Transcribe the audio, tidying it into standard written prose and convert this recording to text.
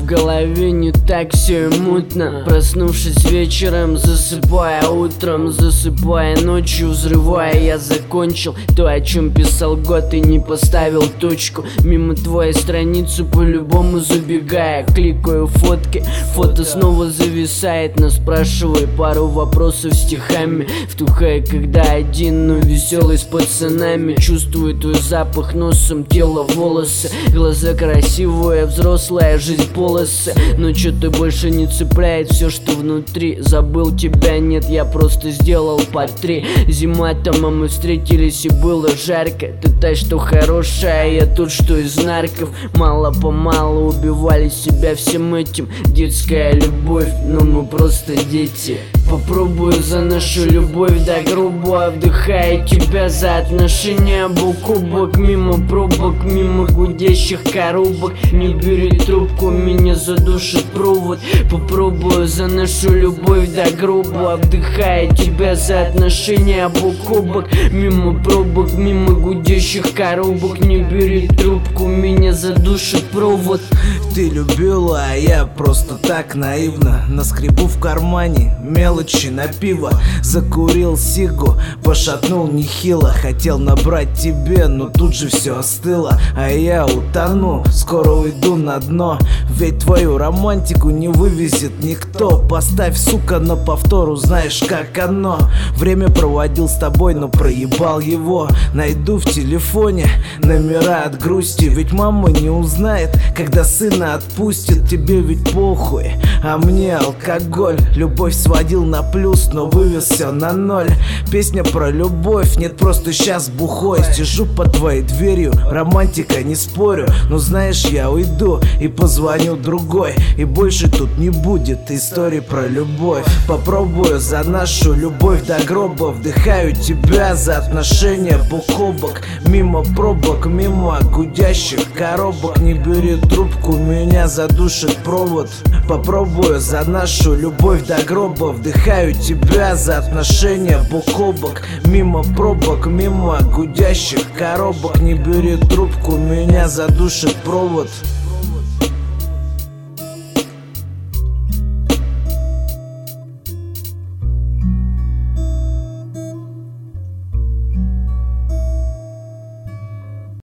голове не так все и мутно. Проснувшись вечером, засыпая утром, засыпая ночью, взрывая, я закончил то, о чем писал год и не поставил точку. Мимо твоей страницы по-любому забегая, кликаю фотки, фото снова зависает, но спрашиваю пару вопросов стихами. Втухая, когда один, но веселый с пацанами. Чувствую твой запах носом, тело, волосы, глаза красивые, взрослая жизнь полосы. Но что-то больше не цепляет все, что внутри. Забыл тебя, нет, я просто сделал по 3. Зима там, а мы встретились и было жарко. Ты та, что хорошая, я тот, что из нарков. Мало-помалу убивали себя всем этим. Детская любовь, но мы просто дети. Попробую за нашу любовь, да грубо вдыхая тебя за отношения. Бок о бок, мимо пробок, мимо гудящих коробок. Не бери трубку, меня задушит провод. Попробую за нашу любовь, да грубо вдыхая тебя за отношения. Бок о бок, мимо пробок, мимо гудящих коробок. Не бери трубку, меня задушит провод. Ты любила, а я просто так наивно наскребу в кармане мелочи на пиво. Закурил сигу, пошатнул нехило. Хотел набрать тебе, но тут же все остыло. А я утону, скоро уйду на дно. Ведь твою романтику не вывезет никто. Поставь, сука, на повтор, узнаешь, как оно. Время проводил с тобой, но проебал его. Найду в телефоне номера от грусти. Ведь мама не узнает, когда сына отпустит. Тебе ведь похуй, а мне алкоголь. Любовь сводил на плюс, но вывез все на ноль. Песня про любовь, нет, просто сейчас бухой. Сижу под твоей дверью, романтика, не спорю. Но знаешь, я уйду и позвоню другой. И больше тут не будет истории про любовь. Попробую за нашу любовь до гроба. Вдыхаю тебя за отношения бок о бок. Мимо пробок, мимо гудящих коробок. Не бери трубку, меня задушит провод. Попробую за нашу любовь до гроба. Вдыхаю тебя за отношения бок о бок. Мимо пробок, мимо гудящих коробок. Не бери трубку, меня задушит провод.